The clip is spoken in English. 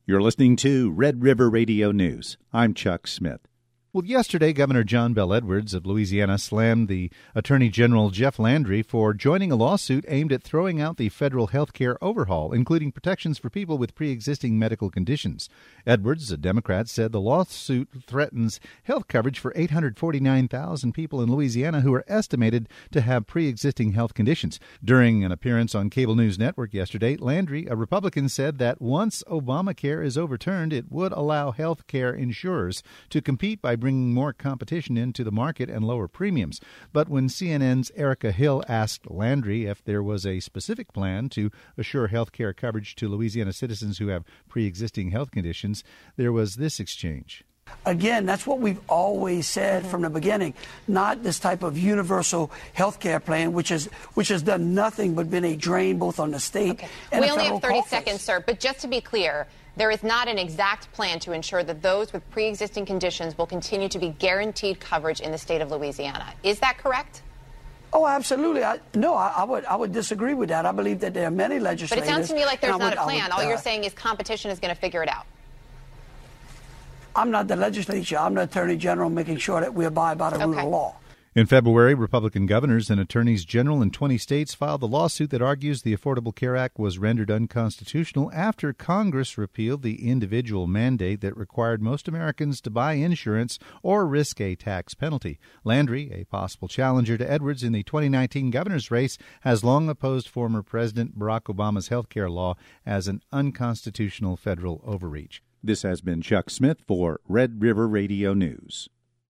You're listening to Red River Radio News. I'm Chuck Smith. Well, yesterday, Governor John Bel Edwards of Louisiana slammed the Attorney General Jeff Landry for joining a lawsuit aimed at throwing out the federal health care overhaul, including protections for people with pre-existing medical conditions. Edwards, a Democrat, said the lawsuit threatens health coverage for 849,000 people in Louisiana who are estimated to have pre-existing health conditions. During an appearance on Cable News Network yesterday, Landry, a Republican, said that once Obamacare is overturned, it would allow health care insurers to compete by bringing more competition into the market and lower premiums. But when CNN's Erica Hill asked Landry if there was a specific plan to assure health care coverage to Louisiana citizens who have pre-existing health conditions, there was this exchange. Again, that's what we've always said from the beginning, not this type of universal health care plan, which has done nothing but been a drain both on the state and the federal. We only have 30 seconds, sir, but just to be clear, there is not an exact plan to ensure that those with pre-existing conditions will continue to be guaranteed coverage in the state of Louisiana. Is that correct? Oh, absolutely. I would disagree with that. I believe that there are many legislators. But it sounds to me like there's not a plan. All you're saying is competition is going to figure it out. I'm not the legislature. I'm the Attorney General, making sure that we abide by the rule of law. In February, Republican governors and attorneys general in 20 states filed a lawsuit that argues the Affordable Care Act was rendered unconstitutional after Congress repealed the individual mandate that required most Americans to buy insurance or risk a tax penalty. Landry, a possible challenger to Edwards in the 2019 governor's race, has long opposed former President Barack Obama's health care law as an unconstitutional federal overreach. This has been Chuck Smith for Red River Radio News.